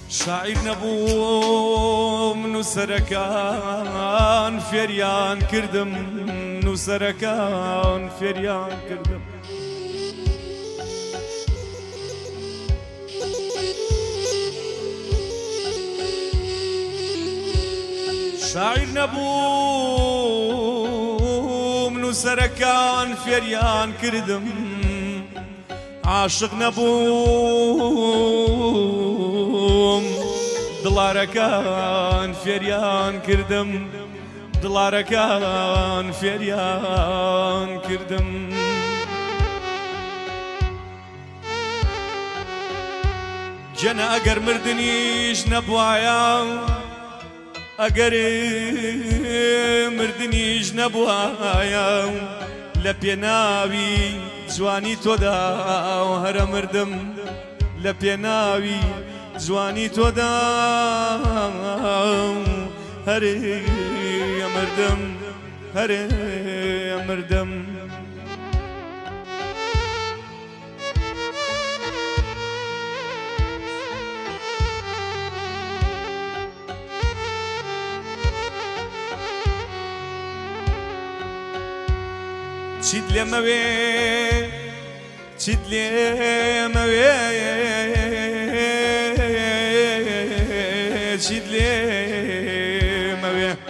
شاعر نەبووم نووسەرەکان فێریان کردم نووسەرەکان فێریان کردم شاعر نەبووم نووسەرەکان فێریان کردم عاشق نەبووم دڵارەکان فێریان کردم دڵارەکان فێریان کردم جەنە ئەگەر مردنیش نەبوایە ئەگەر مردنیش نەبوایە لە پێناوی جوانی تۆدا هەرە مردم لە پێناوی جوانی تۆدا هەرێ مردم هەرێ مردم چیت لێمەوێ چیت لێمەوێ چیت لێمەوێ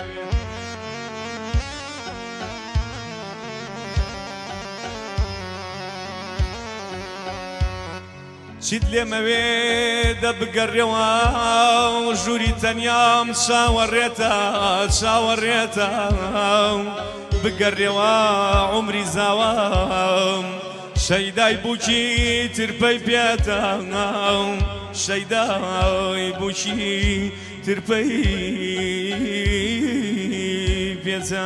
چیت لێمەوێ دەبگەڕێەوە ژووری تەنیام چاوەڕێتە چاوەڕێتە بگەڕێەوە عمری زاوام شەیدای بووکی ترپەی پێتە شەیدای بووکی ترپەی پێتە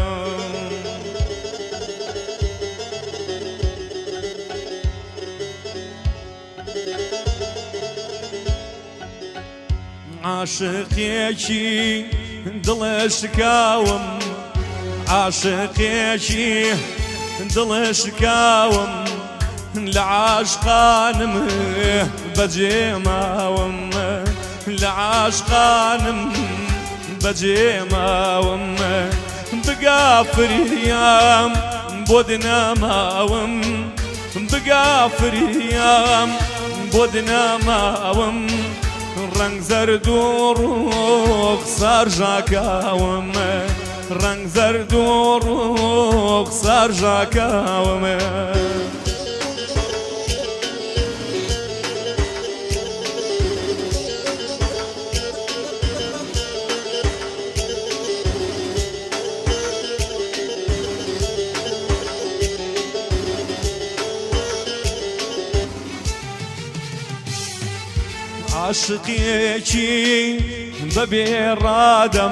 عاشقێکی دڵە شکاوم عاشقێکی دڵە شکاوم لە عاشقانم بەجێ ماوم لە عاشقانم بەجێ ماوم بگا فریام بۆ دنەماوم بگا فریام بۆ دنەماوم ڕەنگ زەرد و ڕوخسار ژاکاوم ڕەنگ زەرد و ڕوخسار ژاکاوم عاشقێکی بەبێڕادەم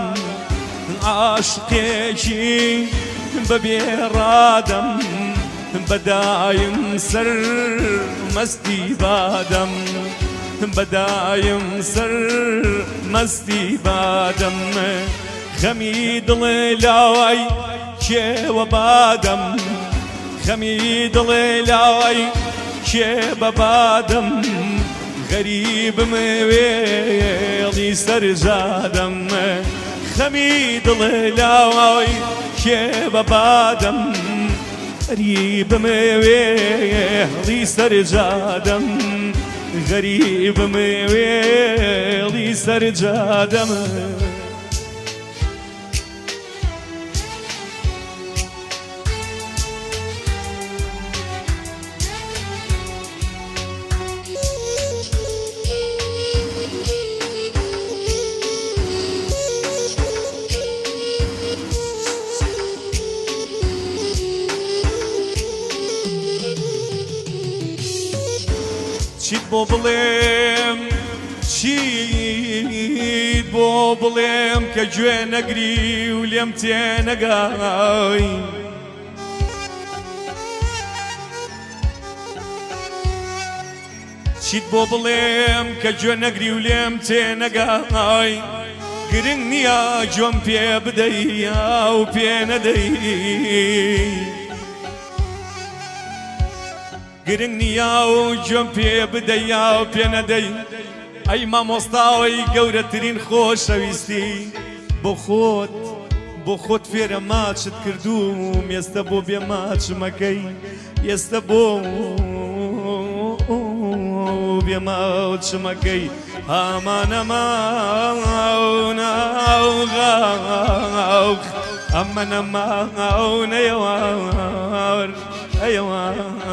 عاشقێکی بەبێڕادەم بەدایم سەر مەستی بادەم بەدایم سەر مەستی بادەم خەمی دڵێ لاوای کێوە بادەم خەمی دڵێ لاوای کێوە بادەم غەریبم وێڵی سەرجادەم خەمی دڵێ لاوای کێوە بادەم غەریبم وێڵی سەرجادەم غەریبم وێڵی سەرجادەم چیت بۆ بڵێم چیت بۆ بڵێم کە گوێ نەگری و لێم تێنەگای چیت بۆ بڵێم کە گوێ نەگری و لێم تێنەگای گرنگ نییە گوێم پێ بدەی و پێ نەدەی گرنگ نییە و گوێم پێ بدەی و پێ نەدەی ئەی مامۆستاوەی گەورەترین خۆشەویستی بۆ خۆت فێرە ماچت کردوم ئێستا بۆ بێ ماچمەکەی ئێستا بۆ بێ ماچمەکەی ئامانە ماوناوغاو ئەمەنە ماونەیەوار ئەیەوە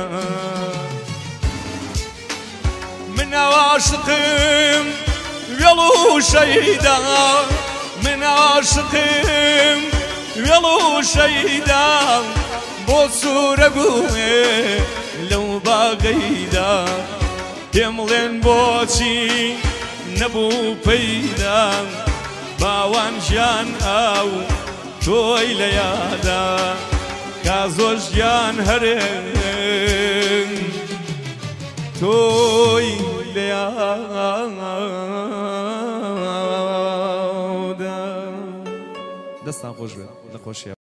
من عاشقم وێڵ و شەیدا من عاشقم وێڵ و شەیدا بۆ سوورە بووێ لەو باغەیدا پێمڵێن بۆچی نەبوو پەیدا باوان ژیان ئاو تۆی لە یادا کا زۆر ژیان هەرێن تۆی لە یادا دەستان خۆش بێت نەخۆشیە